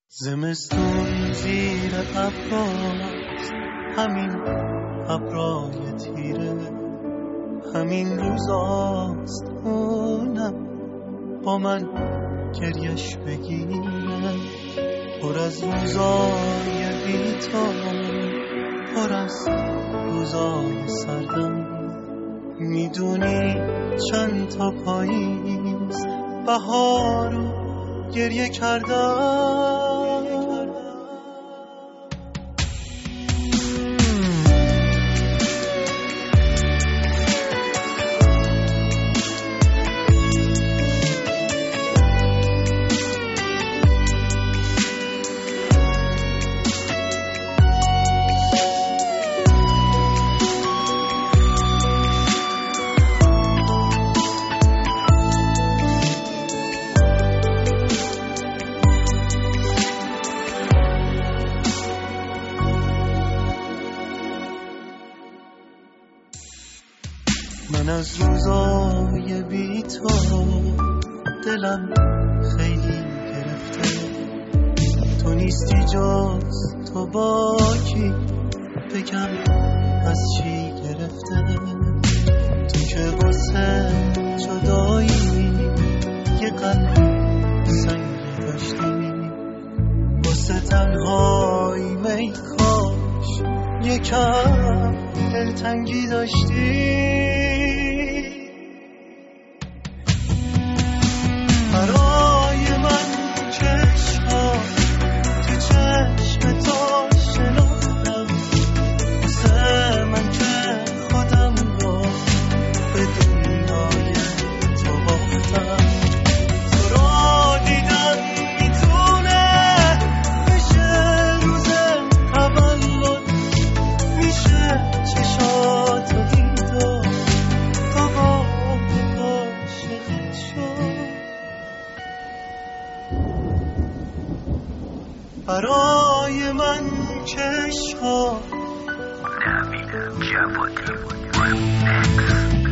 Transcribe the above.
زمستون زیر ابراست، همین ابرای تیره، همین روزاست اونم با من گریش بگیره، پر از روزای بی‌تاب، پر از روزای سردم. میدونی چند تا پاییز بهارو گریه کردم. من از روزای بی تو دلم خیلی گرفته، تو نیستی جز تو با کی بگم از چی گرفته. تو که واسه جدایی یه قلب سنگی داشتی، واسه تنهایی می کاش یکم دلتنگی داشتی. برای من چشما تو چشم تو شناختم، واسه من که خودم رو به دنیای تو باختم. تو رو دیدن میتونه بشه روز تولد، میشه چشاتو دید و دوباره عاشقت شد. برای من چشم ها نوید جوادی